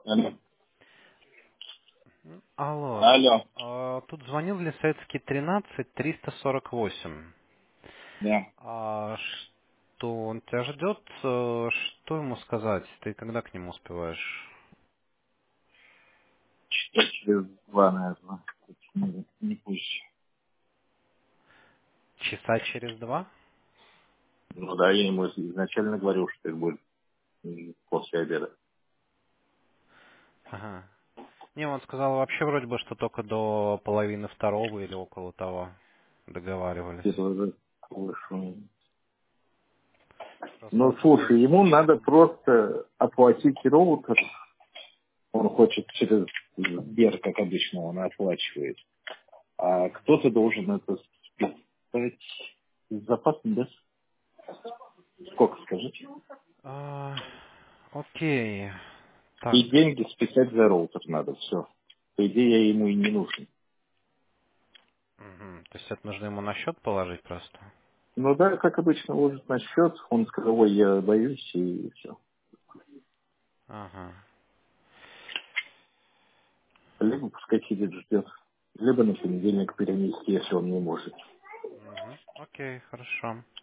Алло. Алло, Алло. тут звонил Лисецкий 13 348. Да. Что он тебя ждет? Что ему сказать? Ты когда к нему успеваешь? Часа через два, наверное. Не позже. Часа через два? Ну да, я ему изначально говорил, что это будет после обеда. Ага. Не, он сказал вообще вроде бы, что только до половины второго или около того договаривались. Это уже слышу. Просто Ну, вот слушай, ему здесь... надо просто оплатить роутер. Он хочет через Сбер, как обычно, он оплачивает. А кто-то должен это списать с запасом, да? Сколько, скажите? А, окей. И Так. деньги списать за роутер надо, все. По идее, я ему и не нужен. Мгм. То есть это нужно ему на счет положить просто? Ну да, как обычно, ложит на счет. Он сказал, ой, я боюсь, и все. Ага. Либо пускай сидит, ждет. Либо на понедельник перенести, если он не может. Мгм. Окей, хорошо.